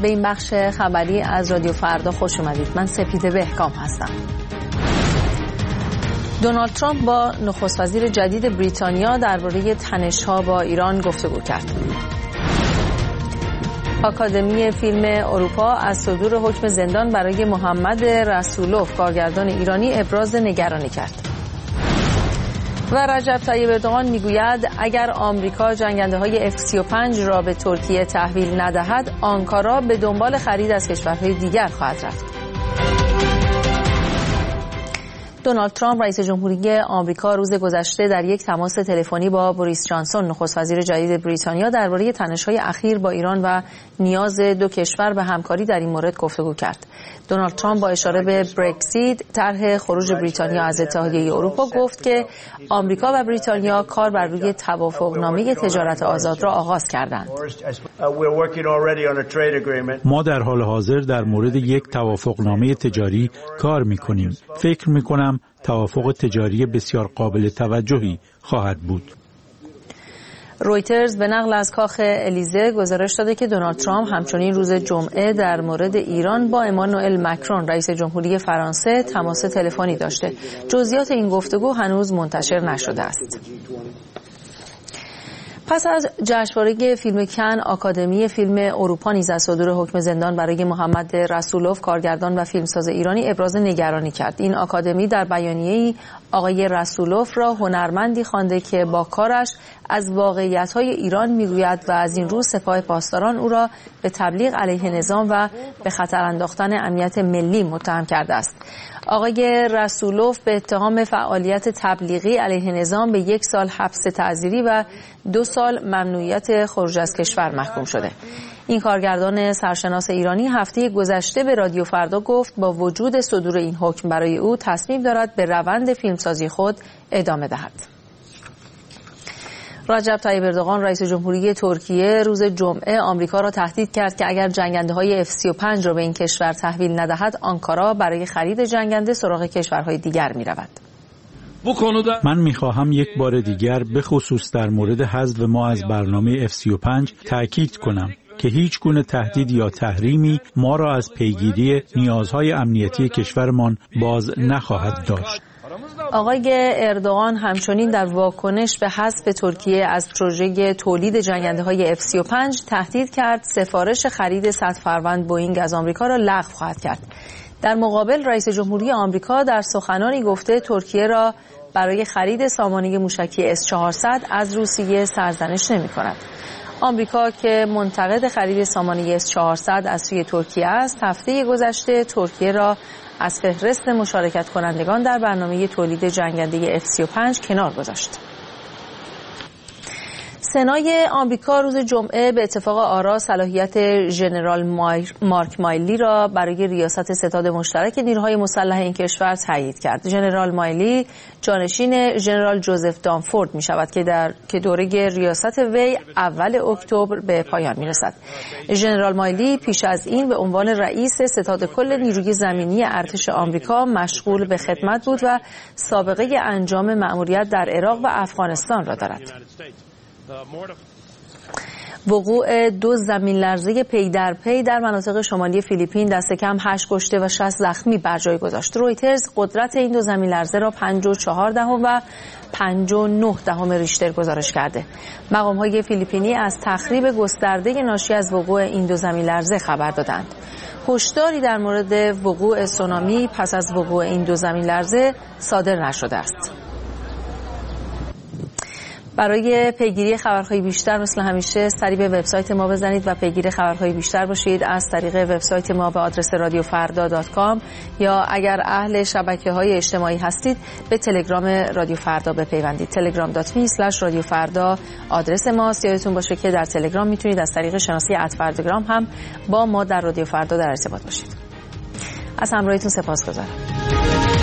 به این بخش خبری از رادیو فردا خوش اومدید. من سپیده بهکام هستم. دونالد ترامپ با نخست وزیر جدید بریتانیا درباره تنش‌ها با ایران گفتگو کرد. آکادمی فیلم اروپا از صدور حکم زندان برای محمد رسولوف کارگردان ایرانی ابراز نگرانی کرد. و رجب طیب اردوغان میگوید اگر آمریکا جنگنده‌های F-35 را به ترکیه تحویل ندهد، آنکارا به دنبال خرید از کشورهای دیگر خواهد رفت. دونالد ترامپ رئیس جمهوری آمریکا روز گذشته در یک تماس تلفنی با بوریس جانسون نخست وزیر جدید بریتانیا درباره تنش‌های اخیر با ایران و نیاز دو کشور به همکاری در این مورد گفتگو کرد. دونالد ترامپ با اشاره به برکزیت، طرح خروج بریتانیا از اتحادیه اروپا، گفت که آمریکا و بریتانیا کار بر روی توافقنامه تجارت آزاد را آغاز کردند. ما در حال حاضر در مورد یک توافقنامه تجاری کار می‌کنیم. فکر می‌کنم توافق تجاری بسیار قابل توجهی خواهد بود. رویترز به نقل از کاخ الیزه گزارش داده که دونالد ترامپ همچنین روز جمعه در مورد ایران با امانوئل مکرون رئیس جمهوری فرانسه تماس تلفنی داشته. جزئیات این گفتگو هنوز منتشر نشده است. پس از جشنواره فیلم کن، آکادمی فیلم اروپا نیز از صدور حکم زندان برای محمد رسولوف کارگردان و فیلمساز ایرانی ابراز نگرانی کرد. این آکادمی در بیانیه‌ای آقای رسولوف را هنرمندی خوانده که با کارش از واقعیت‌های ایران میگوید و از این رو سپاه پاسداران او را به تبلیغ علیه نظام و به خطر انداختن امنیت ملی متهم کرده است. آقای رسولوف به اتهام فعالیت تبلیغی علیه نظام به 1 سال حبس تعزیری و 2 سال ممنوعیت خروج از کشور محکوم شده. این کارگردان سرشناس ایرانی هفته گذشته به رادیو فردا گفت با وجود صدور این حکم برای او تصمیم دارد به روند فیلمسازی خود ادامه دهد. رجب طیب اردوغان رئیس جمهوری ترکیه روز جمعه آمریکا را تهدید کرد که اگر جنگنده‌های F-35 را به این کشور تحویل ندهد، آنکارا برای خرید جنگنده سراغ کشورهای دیگر می‌رود. من می‌خواهم یک بار دیگر به خصوص در مورد حذف ما از برنامه F-35 تأکید کنم که هیچ گونه تهدید یا تحریمی ما را از پیگیری نیازهای امنیتی کشورمان باز نخواهد داشت. آقای اردوغان همچنین در واکنش به حذف ترکیه از پروژه تولید جنگنده‌های F-35 تهدید کرد سفارش خرید 100 فروند بوئینگ از آمریکا را لغو خواهد کرد. در مقابل رئیس جمهوری آمریکا در سخنانی گفته ترکیه را برای خرید سامانه موشکی S-400 از روسیه سرزنش نمی‌کند. آمریکا که منتقد خرید سامانه S-400 از سوی ترکیه است، هفته گذشته ترکیه را از فهرست مشارکت کنندگان در برنامه تولید جنگنده F-35 کنار گذاشت. سنای آمریکا روز جمعه به اتفاق آرا صلاحیت ژنرال مارک مایلی را برای ریاست ستاد مشترک نیروهای مسلح این کشور تایید کرد. ژنرال مایلی جانشین ژنرال جوزف دانفورد می شود که دوره ریاست وی اول اکتبر به پایان می رسد. ژنرال مایلی پیش از این به عنوان رئیس ستاد کل نیروی زمینی ارتش آمریکا مشغول به خدمت بود و سابقه انجام مأموریت در عراق و افغانستان را دارد. وقوع 2 زمین لرزه پی در پی در مناطق شمالی فیلیپین دست کم 8 کشته و 60 زخمی بر جای گذاشت. رویترز قدرت این 2 زمین لرزه را 5.4 و 5.9 ریشتر گزارش کرده. مقام‌های فیلیپینی از تخریب گسترده ناشی از وقوع این 2 زمین لرزه خبر دادند. هشداری در مورد وقوع سونامی پس از وقوع این 2 زمین لرزه صادر نشده است. برای پیگیری خبرهای بیشتر مثل همیشه سری به وبسایت ما بزنید و پیگیر خبرهای بیشتر باشید. از طریق وبسایت ما به آدرس radiofarda.com یا اگر اهل شبکه‌های اجتماعی هستید به تلگرام رادیو فردا بپیوندید. telegram.me/radiofarda آدرس ماست. یادتون باشه که در تلگرام میتونید از طریق شناسی @فرداگرام هم با ما در رادیو فردا در ارتباط باشید. از همراهیتون سپاسگزارم.